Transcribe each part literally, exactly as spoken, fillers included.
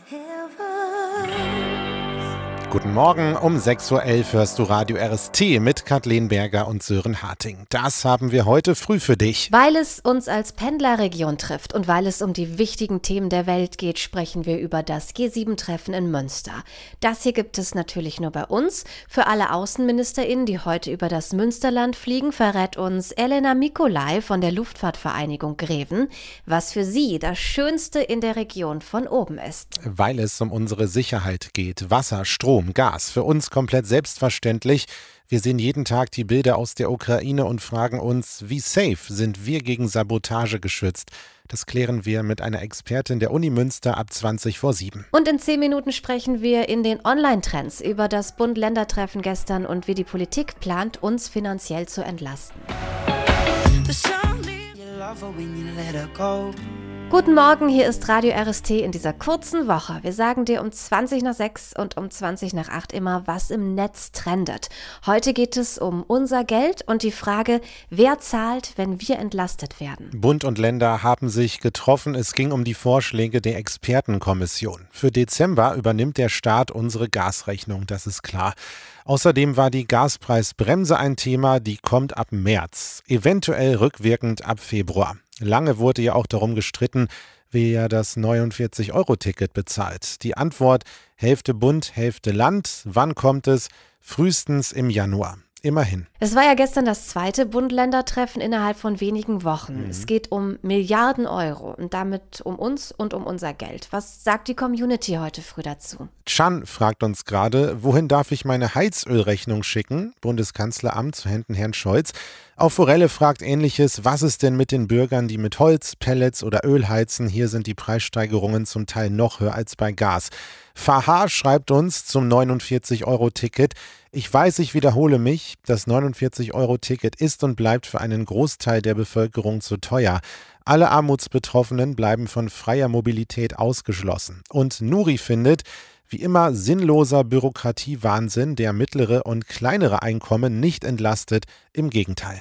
Guten Morgen, um sechs Uhr elf hörst du Radio R S T mit Kathleen Berger und Sören Harting. Das haben wir heute früh für dich. Weil es uns als Pendlerregion trifft und weil es um die wichtigen Themen der Welt geht, sprechen wir über das G sieben Treffen in Münster. Das hier gibt es natürlich nur bei uns. Für alle AußenministerInnen, die heute über das Münsterland fliegen, verrät uns Elena Mikolai von der Luftfahrtvereinigung Greven, was für sie das Schönste in der Region von oben ist. Weil es um unsere Sicherheit geht. Wasser, Strom, Gas. Für uns komplett selbstverständlich. Wir sehen jeden Tag die Bilder aus der Ukraine und fragen uns, wie safe sind wir gegen Sabotage geschützt? Das klären wir mit einer Expertin der Uni Münster ab zwanzig vor sieben. Und in zehn Minuten sprechen wir in den Online-Trends über das Bund-Länder-Treffen gestern und wie die Politik plant, uns finanziell zu entlasten. Guten Morgen, hier ist Radio R S T in dieser kurzen Woche. Wir sagen dir um zwanzig nach sechs und um zwanzig nach acht immer, was im Netz trendet. Heute geht es um unser Geld und die Frage, wer zahlt, wenn wir entlastet werden. Bund und Länder haben sich getroffen. Es ging um die Vorschläge der Expertenkommission. Für Dezember übernimmt der Staat unsere Gasrechnung, das ist klar. Außerdem war die Gaspreisbremse ein Thema, die kommt ab März, eventuell rückwirkend ab Februar. Lange wurde ja auch darum gestritten, wer das neunundvierzig Euro Ticket bezahlt. Die Antwort: Hälfte Bund, Hälfte Land. Wann kommt es? Frühestens im Januar. Immerhin. Es war ja gestern das zweite Bund-Länder-Treffen innerhalb von wenigen Wochen. Mhm. Es geht um Milliarden Euro und damit um uns und um unser Geld. Was sagt die Community heute früh dazu? Chan fragt uns gerade, wohin darf ich meine Heizölrechnung schicken? Bundeskanzleramt zu Händen Herrn Scholz. Auch Forelle fragt Ähnliches. Was ist denn mit den Bürgern, die mit Holz, Pellets oder Öl heizen? Hier sind die Preissteigerungen zum Teil noch höher als bei Gas. Fahar schreibt uns zum neunundvierzig Euro Ticket. Ich weiß, ich wiederhole mich, das neunundvierzig Euro Ticket ist und bleibt für einen Großteil der Bevölkerung zu teuer. Alle Armutsbetroffenen bleiben von freier Mobilität ausgeschlossen. Und Nuri findet, wie immer sinnloser Bürokratiewahnsinn, der mittlere und kleinere Einkommen nicht entlastet, im Gegenteil.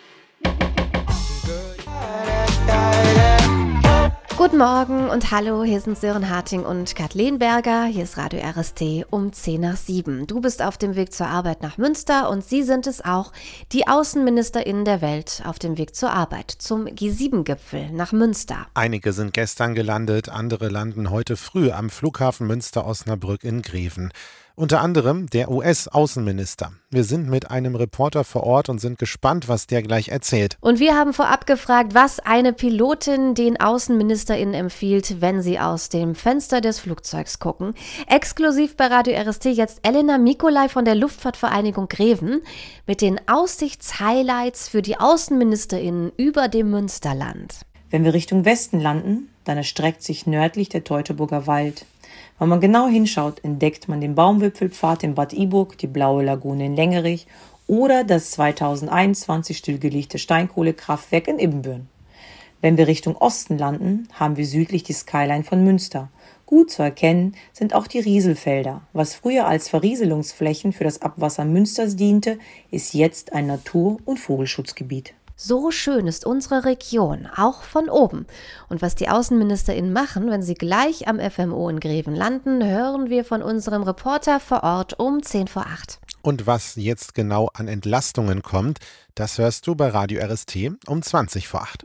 Guten Morgen und hallo, hier sind Sören Harting und Kathleen Berger. Hier ist Radio R S T um zehn nach sieben. Du bist auf dem Weg zur Arbeit nach Münster und sie sind es auch, die AußenministerInnen der Welt auf dem Weg zur Arbeit, zum G sieben Gipfel nach Münster. Einige sind gestern gelandet, andere landen heute früh am Flughafen Münster-Osnabrück in Greven. Unter anderem der U S-Außenminister. Wir sind mit einem Reporter vor Ort und sind gespannt, was der gleich erzählt. Und wir haben vorab gefragt, was eine Pilotin den AußenministerInnen empfiehlt, wenn sie aus dem Fenster des Flugzeugs gucken. Exklusiv bei Radio R S T jetzt Elena Mikolai von der Luftfahrtvereinigung Greven mit den Aussichtshighlights für die AußenministerInnen über dem Münsterland. Wenn wir Richtung Westen landen, dann erstreckt sich nördlich der Teutoburger Wald. Wenn man genau hinschaut, entdeckt man den Baumwipfelpfad in Bad Iburg, die Blaue Lagune in Längerich oder das zweitausendeinundzwanzig stillgelegte Steinkohlekraftwerk in Ibbenbüren. Wenn wir Richtung Osten landen, haben wir südlich die Skyline von Münster. Gut zu erkennen sind auch die Rieselfelder. Was früher als Verrieselungsflächen für das Abwasser Münsters diente, ist jetzt ein Natur- und Vogelschutzgebiet. So schön ist unsere Region, auch von oben. Und was die AußenministerInnen machen, wenn sie gleich am F M O in Greven landen, hören wir von unserem Reporter vor Ort um zehn vor acht. Und was jetzt genau an Entlastungen kommt, das hörst du bei Radio R S T um zwanzig vor acht.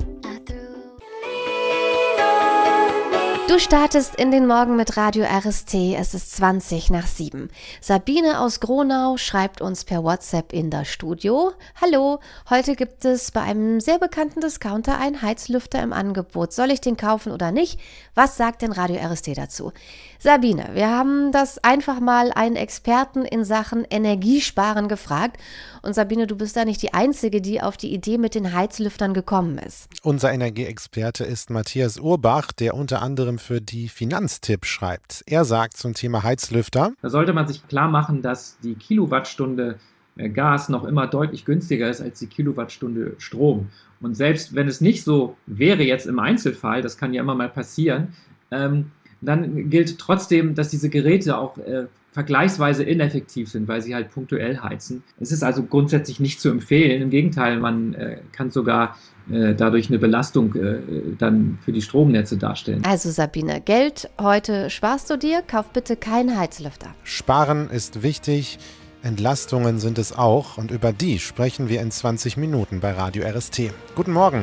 Du startest in den Morgen mit Radio R S T, es ist zwanzig nach sieben. Sabine aus Gronau schreibt uns per WhatsApp in das Studio. Hallo, heute gibt es bei einem sehr bekannten Discounter einen Heizlüfter im Angebot. Soll ich den kaufen oder nicht? Was sagt denn Radio R S T dazu? Sabine, wir haben das einfach mal einen Experten in Sachen Energiesparen gefragt. Und Sabine, du bist da nicht die Einzige, die auf die Idee mit den Heizlüftern gekommen ist. Unser Energieexperte ist Matthias Urbach, der unter anderem für die Finanztipp schreibt. Er sagt zum Thema Heizlüfter: Da sollte man sich klar machen, dass die Kilowattstunde Gas noch immer deutlich günstiger ist als die Kilowattstunde Strom. Und selbst wenn es nicht so wäre jetzt im Einzelfall, das kann ja immer mal passieren, ähm, Dann gilt trotzdem, dass diese Geräte auch äh, vergleichsweise ineffektiv sind, weil sie halt punktuell heizen. Es ist also grundsätzlich nicht zu empfehlen. Im Gegenteil, man äh, kann sogar äh, dadurch eine Belastung äh, dann für die Stromnetze darstellen. Also Sabine, Geld heute sparst du dir, kauf bitte keinen Heizlüfter. Sparen ist wichtig, Entlastungen sind es auch und über die sprechen wir in zwanzig Minuten bei Radio R S T. Guten Morgen.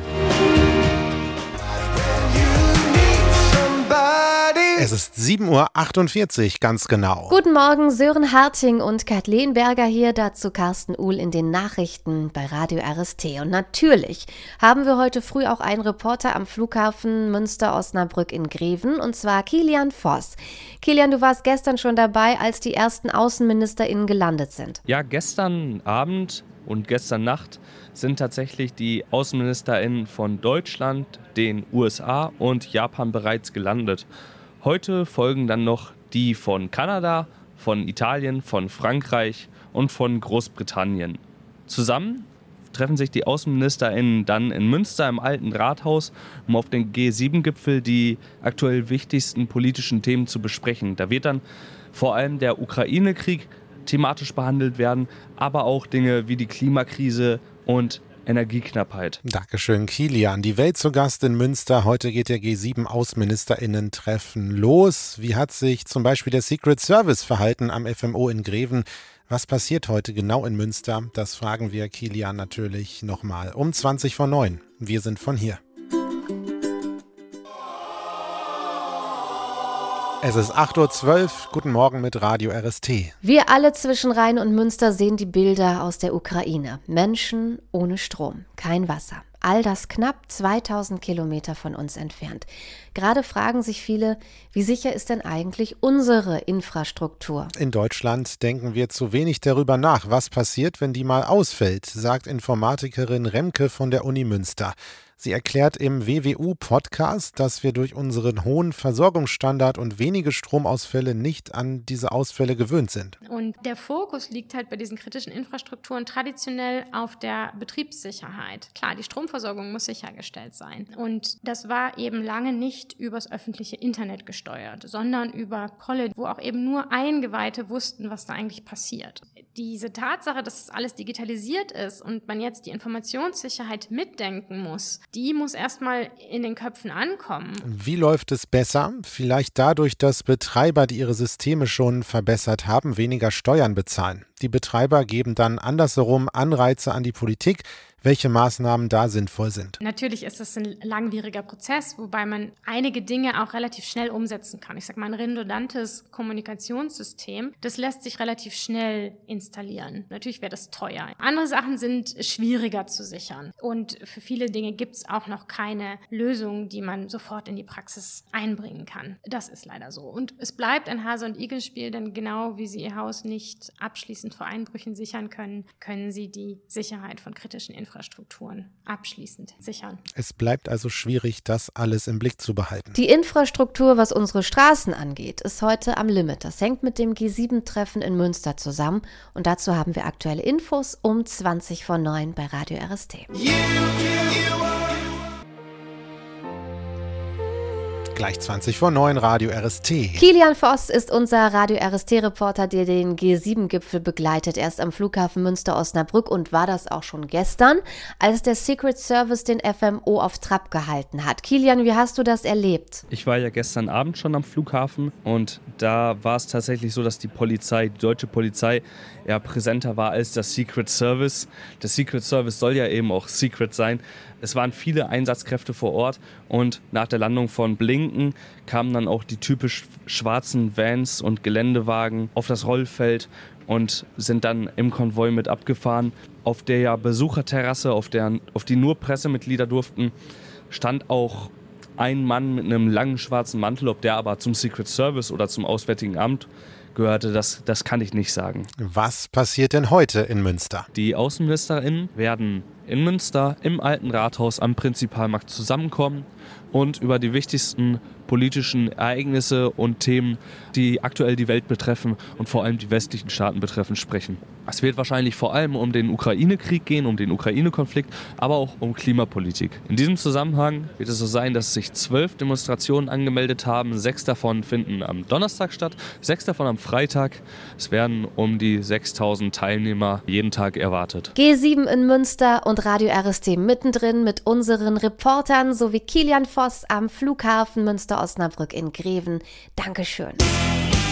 Es ist sieben Uhr achtundvierzig, ganz genau. Guten Morgen, Sören Harting und Kathleen Berger hier, dazu Carsten Uhl in den Nachrichten bei Radio R S T. Und natürlich haben wir heute früh auch einen Reporter am Flughafen Münster-Osnabrück in Greven, und zwar Kilian Voss. Kilian, du warst gestern schon dabei, als die ersten AußenministerInnen gelandet sind. Ja, gestern Abend und gestern Nacht sind tatsächlich die AußenministerInnen von Deutschland, den U S A und Japan bereits gelandet. Heute folgen dann noch die von Kanada, von Italien, von Frankreich und von Großbritannien. Zusammen treffen sich die AußenministerInnen dann in Münster im Alten Rathaus, um auf den G sieben Gipfel die aktuell wichtigsten politischen Themen zu besprechen. Da wird dann vor allem der Ukraine-Krieg thematisch behandelt werden, aber auch Dinge wie die Klimakrise und Energieknappheit. Dankeschön, Kilian. Die Welt zu Gast in Münster. Heute geht der G sieben AußenministerInnen-Treffen los. Wie hat sich zum Beispiel der Secret Service verhalten am F M O in Greven? Was passiert heute genau in Münster? Das fragen wir Kilian natürlich nochmal um zwanzig vor neun. Wir sind von hier. Es ist acht Uhr zwölf. Guten Morgen mit Radio R S T. Wir alle zwischen Rhein und Münster sehen die Bilder aus der Ukraine. Menschen ohne Strom, kein Wasser. All das knapp zweitausend Kilometer von uns entfernt. Gerade fragen sich viele, wie sicher ist denn eigentlich unsere Infrastruktur? In Deutschland denken wir zu wenig darüber nach, was passiert, wenn die mal ausfällt, sagt Informatikerin Remke von der Uni Münster. Sie erklärt im W W U-Podcast, dass wir durch unseren hohen Versorgungsstandard und wenige Stromausfälle nicht an diese Ausfälle gewöhnt sind. Und der Fokus liegt halt bei diesen kritischen Infrastrukturen traditionell auf der Betriebssicherheit. Klar, die Stromversorgung muss sichergestellt sein. Und das war eben lange nicht übers öffentliche Internet gesteuert, sondern über Protokolle, wo auch eben nur Eingeweihte wussten, was da eigentlich passiert. Diese Tatsache, dass alles digitalisiert ist und man jetzt die Informationssicherheit mitdenken muss, die muss erstmal in den Köpfen ankommen. Wie läuft es besser? Vielleicht dadurch, dass Betreiber, die ihre Systeme schon verbessert haben, weniger Steuern bezahlen. Die Betreiber geben dann andersherum Anreize an die Politik, welche Maßnahmen da sinnvoll sind. Natürlich ist es ein langwieriger Prozess, wobei man einige Dinge auch relativ schnell umsetzen kann. Ich sage mal, ein redundantes Kommunikationssystem, das lässt sich relativ schnell installieren. Natürlich wäre das teuer. Andere Sachen sind schwieriger zu sichern. Und für viele Dinge gibt es auch noch keine Lösung, die man sofort in die Praxis einbringen kann. Das ist leider so. Und es bleibt ein Hase- und Igel-Spiel, denn genau wie Sie Ihr Haus nicht abschließend vor Einbrüchen sichern können, können Sie die Sicherheit von kritischen Infrastrukturen Infrastrukturen abschließend sichern. Es bleibt also schwierig, das alles im Blick zu behalten. Die Infrastruktur, was unsere Straßen angeht, ist heute am Limit. Das hängt mit dem G sieben Treffen in Münster zusammen. Und dazu haben wir aktuelle Infos um zwanzig vor neun bei Radio R S T. You, you, Gleich zwanzig vor neun, Radio R S T. Kilian Voss ist unser Radio R S T-Reporter, der den G sieben Gipfel begleitet. Er ist am Flughafen Münster-Osnabrück und war das auch schon gestern, als der Secret Service den F M O auf Trab gehalten hat. Kilian, wie hast du das erlebt? Ich war ja gestern Abend schon am Flughafen und da war es tatsächlich so, dass die Polizei, die deutsche Polizei, eher präsenter war als der Secret Service. Der Secret Service soll ja eben auch Secret sein. Es waren viele Einsatzkräfte vor Ort und nach der Landung von Blinken kamen dann auch die typisch schwarzen Vans und Geländewagen auf das Rollfeld und sind dann im Konvoi mit abgefahren. Auf der ja Besucherterrasse, auf, der, auf die nur Pressemitglieder durften, stand auch ein Mann mit einem langen schwarzen Mantel. Ob der aber zum Secret Service oder zum Auswärtigen Amt gehörte, das, das kann ich nicht sagen. Was passiert denn heute in Münster? Die AußenministerInnen werden in Münster im Alten Rathaus am Prinzipalmarkt zusammenkommen und über die wichtigsten politischen Ereignisse und Themen, die aktuell die Welt betreffen und vor allem die westlichen Staaten betreffen, sprechen. Es wird wahrscheinlich vor allem um den Ukraine-Krieg gehen, um den Ukraine-Konflikt, aber auch um Klimapolitik. In diesem Zusammenhang wird es so sein, dass sich zwölf Demonstrationen angemeldet haben. Sechs davon finden am Donnerstag statt, sechs davon am Freitag. Es werden um die sechstausend Teilnehmer jeden Tag erwartet. G sieben in Münster und Radio R S T mittendrin mit unseren Reportern sowie Kilian Voss am Flughafen Münster-Osnabrück in Greven. Dankeschön.